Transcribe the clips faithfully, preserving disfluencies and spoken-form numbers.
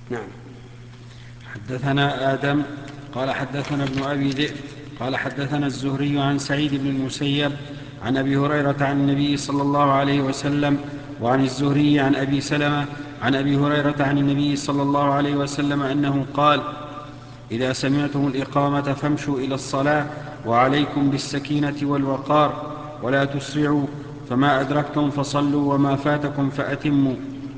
نعم. حدثنا آدم قال حدثنا ابن أبي ذئب قال حدثنا الزهري عن سعيد بن المسيب عن أبي هريرة عن النبي صلى الله عليه وسلم، وعن الزهري عن أبي سلمة عن أبي هريرة عن النبي صلى الله عليه وسلم أنه قال: إذا سمعتم الإقامة فامشوا إلى الصلاة، وعليكم بالسكينة والوقار، ولا تسرعوا، فما أدركتم فصلوا وما فاتكم فأتموا.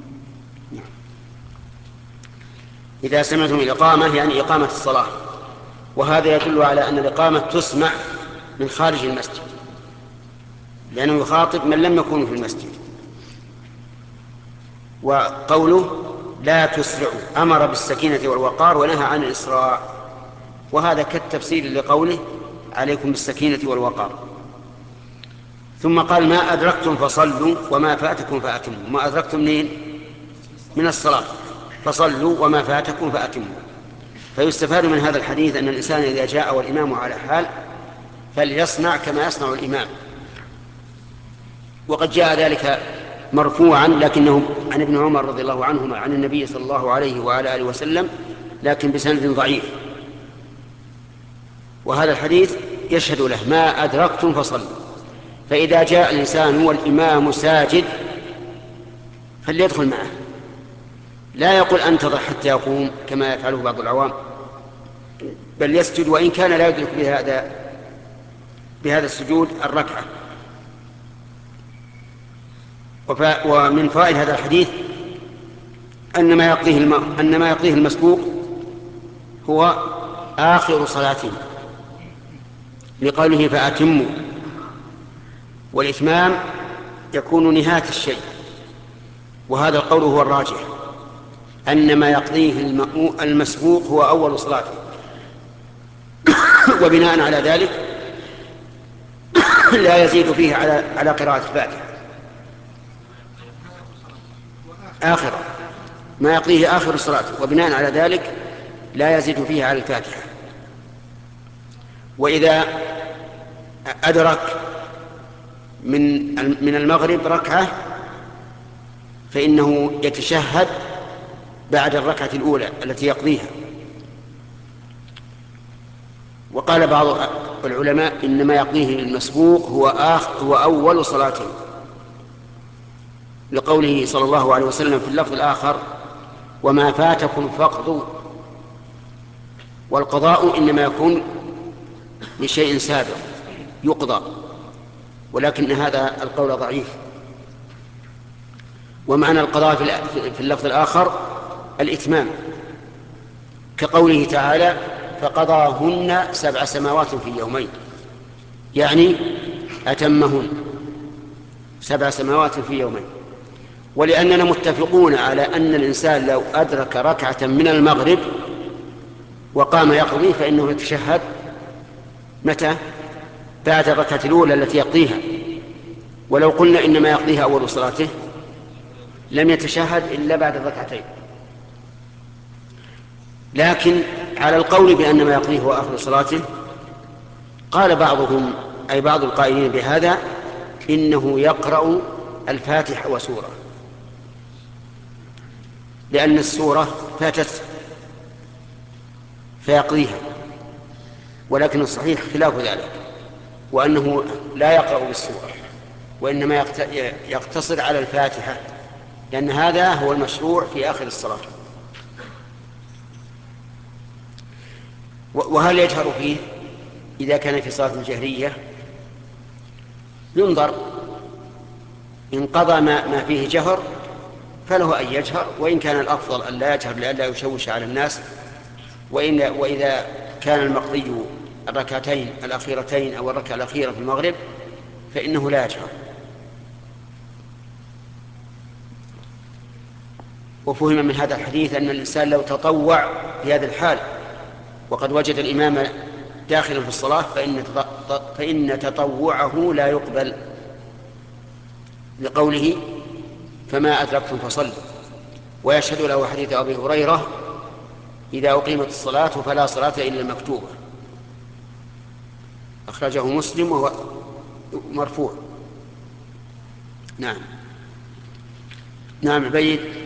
إذا سمعتم الإقامة يعني إقامة الصلاة، وهذا يدل على أن الإقامة تسمع من خارج المسجد، لأنه يخاطب من لم يكونوا في المسجد. وقوله لا تسرعوا أمر بالسكينة والوقار ونهى عن الإسراع، وهذا كالتفسير لقوله عليكم بالسكينة والوقار. ثم قال ما أدركتم فصلوا وما فاتكم فأتموا. ما أدركتم منين؟ من الصلاة، فصلوا وما فاتكم فأتموا. فيستفاد من هذا الحديث أن الإنسان إذا جاء والإمام على حال فليصنع كما يصنع الإمام. وقد جاء ذلك مرفوعا لكنه عن ابن عمر رضي الله عنهما عن النبي صلى الله عليه وعلى آله وسلم، لكن بسند ضعيف. وهذا الحديث يشهد له ما أدركتم فصلوا. فإذا جاء الإنسان والإمام ساجد فليدخل معه، لا يقول أنتظر حتى يقوم كما يفعله بعض العوام، بل يسجد وإن كان لا يدرك بهذا بهذا السجود الركعة. ومن فوائد هذا الحديث أن ما يقضيه الم... أن ما يقضيه المسبوق هو آخر صلاته، لقوله فأتموا، والإتمام يكون نهاية الشيء، وهذا القول هو الراجح، أن ما يقضيه المسبوق هو أول صلاته. وبناء على ذلك لا يزيد فيه على على قراءة الفاتحة. آخر ما يقضيه آخر صلاته، وبناء على ذلك لا يزيد فيه على الفاتحة. وإذا أدرك من من المغرب ركعة فإنه يتشهد بعد الركعة الأولى التي يقضيها. وقال بعض العلماء إنما يقضيه المسبوق هو آخر هو أول صلاته، لقوله صلى الله عليه وسلم في اللفظ الآخر وما فاتكم فاقضوا. والقضاء إنما يكون لشيء سابق يقضى، ولكن هذا القول ضعيف. ومعنى القضاء في اللفظ الآخر الإتمام، كقوله تعالى فقضاهن سبع سماوات في يومين، يعني أتمهن سبع سماوات في يومين. ولأننا متفقون على أن الإنسان لو أدرك ركعة من المغرب وقام يقضي فإنه يتشهد متى؟ بعد الركعة الأولى التي يقضيها. ولو قلنا إنما يقضيها أول صلاته لم يتشهد إلا بعد الركعتين. لكن على القول بأن ما يقضيه هو آخر صلاته قال بعضهم أي بعض القائلين بهذا إنه يقرأ الفاتحة وسورة، لأن السورة فاتت فيقضيها. ولكن الصحيح خلاف ذلك، وأنه لا يقرأ بالسورة وإنما يقتصر على الفاتحة، لأن هذا هو المشروع في آخر الصلاة. وهل يجهر فيه؟ إذا كان في صلاة جهرية ينظر، إن قضى ما فيه جهر فله أن يجهر، وإن كان الأفضل أن لا يجهر لئلا يشوش على الناس. وإن وإذا كان المقضي الركعتين الأخيرتين أو الركعة الأخيرة في المغرب فإنه لا يجهر. وفهم من هذا الحديث أن الإنسان لو تطوع في هذه الحال وقد وجد الإمام داخلا في الصلاة فإن فإن تطوعه لا يقبل، لقوله فما أدركتم فصلوا. ويشهد له حديث أبي هريرة إذا أقيمت الصلاة فلا صلاة إلا المكتوبة، أخرجه مسلم وهو مرفوع. نعم. نعم عبيد.